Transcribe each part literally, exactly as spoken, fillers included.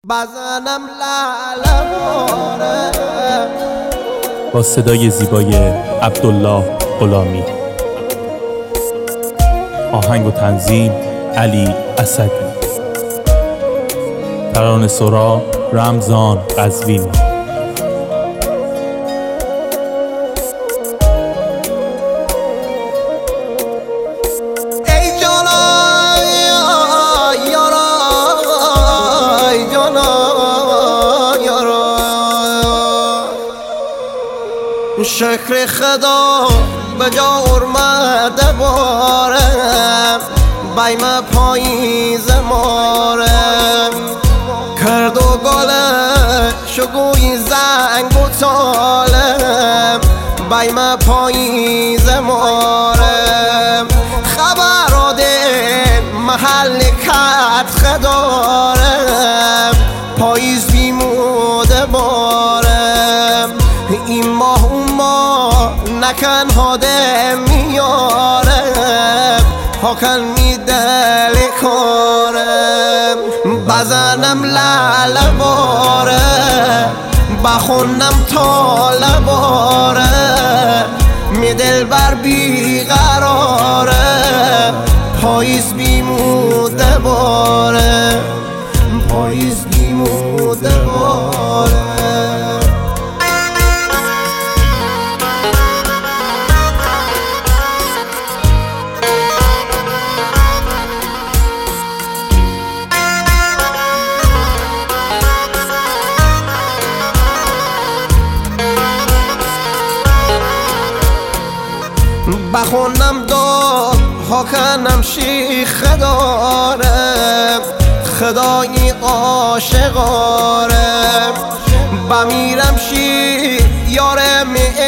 بزنم لعله باره. با صدای زیبای عبدالله غلامی، آهنگ و تنظیم علی اسدی، ترانه سرا رمضان قزوینی. شکر خدا به جا اومده بارم، بیم پاییز مارم کرد و گله شگوی زنگ و تالم، بیم پاییز مارم خبر آده محل کت خدارم، پاییز بیموده بارم این ماه اون ماه نکن هاده میارم، هاکن میدل کارم. بزنم لعله باره، بخونم تاله باره، می دل بر بیقراره، پاییز بیموده باره، پاییز بیموده باره. بخونم داد هاکنم شیخ دارم، خدایی عاشقارم، بمیرم شیخ یارم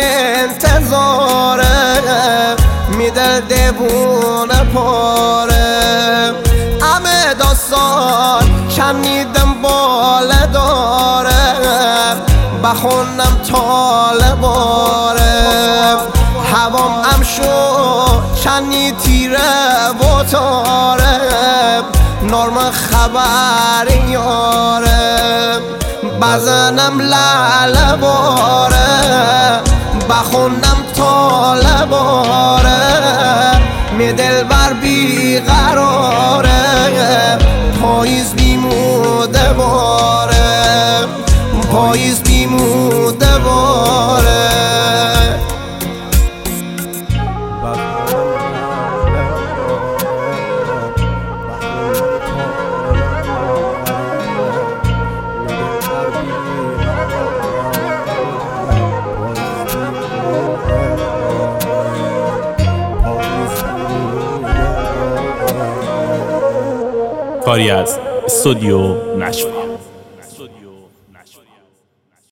انتظارم، می دل دیوونه پارم. همه داستان شنیدم باله دارم، بخونم تاله بارم، هوام ام شو چنی تیره و تارم، نرم خبر یارم. بزنم لعله باره، بخونم تاله باره، می دل بر بیقراره، پاییز بیموده باره، پاییز بیموده باره. کاری از استودیو نشوا.